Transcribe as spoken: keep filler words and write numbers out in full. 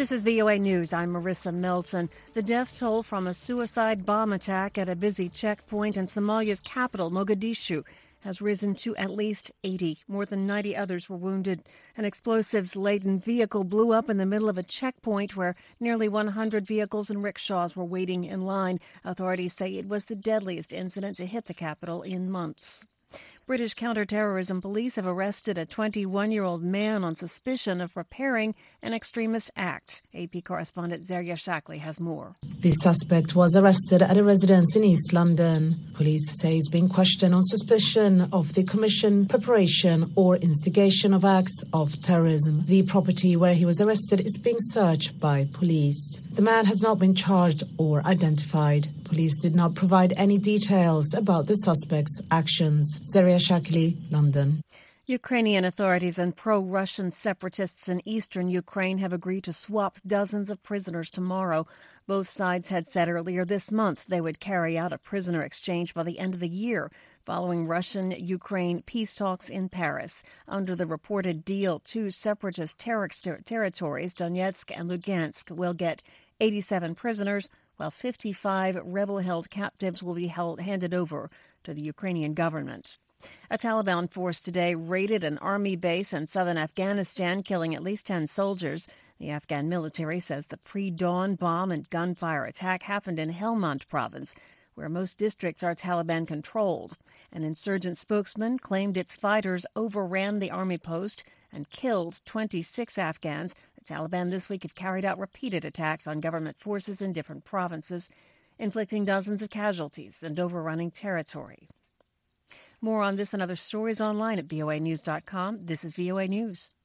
This is V O A News. I'm Marissa Milton. The death toll from a suicide bomb attack at a busy checkpoint in Somalia's capital, Mogadishu, has risen to at least eighty. More than ninety others were wounded. An explosives-laden vehicle blew up in the middle of a checkpoint where nearly one hundred vehicles and rickshaws were waiting in line. Authorities say it was the deadliest incident to hit the capital in months. British counter-terrorism police have arrested a twenty-one-year-old man on suspicion of preparing an extremist act. A P correspondent Zaria Shackley has more. The suspect was arrested at a residence in East London. Police say he's being questioned on suspicion of the commission, preparation or instigation of acts of terrorism. The property where he was arrested is being searched by police. The man has not been charged or identified. Police did not provide any details about the suspect's actions. Zaria Shackley, London. Ukrainian authorities and pro-Russian separatists in eastern Ukraine have agreed to swap dozens of prisoners tomorrow. Both sides had said earlier this month they would carry out a prisoner exchange by the end of the year, following Russian-Ukraine peace talks in Paris. Under the reported deal, two separatist ter- territories, Donetsk and Lugansk, will get eighty-seven prisoners, while fifty-five rebel-held captives will be held, handed over to the Ukrainian government. A Taliban force today raided an army base in southern Afghanistan, killing at least ten soldiers. The Afghan military says the pre-dawn bomb and gunfire attack happened in Helmand province, where most districts are Taliban-controlled. An insurgent spokesman claimed its fighters overran the army post and killed twenty-six Afghans. The Taliban this week have carried out repeated attacks on government forces in different provinces, inflicting dozens of casualties and overrunning territory. More on this and other stories online at V O A news dot com. This is V O A News.